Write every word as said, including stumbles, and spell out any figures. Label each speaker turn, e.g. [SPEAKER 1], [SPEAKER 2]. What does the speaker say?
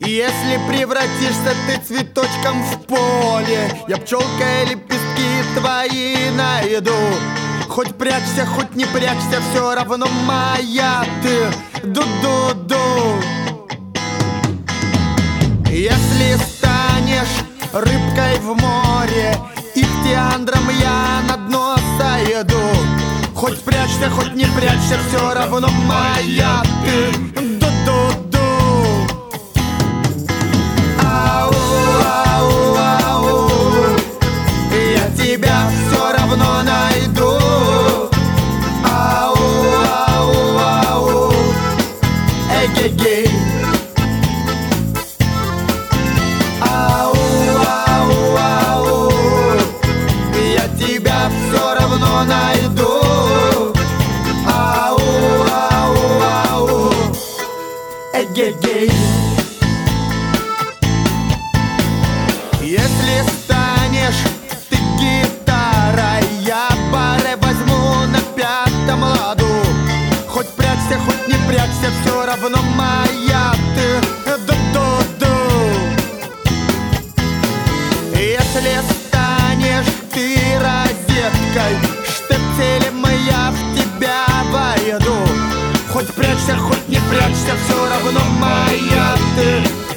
[SPEAKER 1] Если превратишься ты цветочком в поле, я пчелкой лепестки твои найду. Хоть прячься, хоть не прячься, все равно моя ты. Ду-ду-ду. Если станешь рыбкой в море, ихтиандром я на дно сойду. Хоть прячься, хоть не прячься, все равно моя ты. Ду-ду-ду. Ау, ау, ау, я тебя все равно найду. Ау, ау, ау, эгегей. Ау, ау, ау, я тебя все равно найду. Ау, ау, ау, эгегей. Если станешь ты гитарой, я баре возьму на пятом ладу. Хоть прячься, хоть не прячься, все равно моя ты. Ду-ду-ду. Если станешь ты розеткой, штепселем я в тебя войду. Хоть прячься, хоть не прячься, все равно моя ты.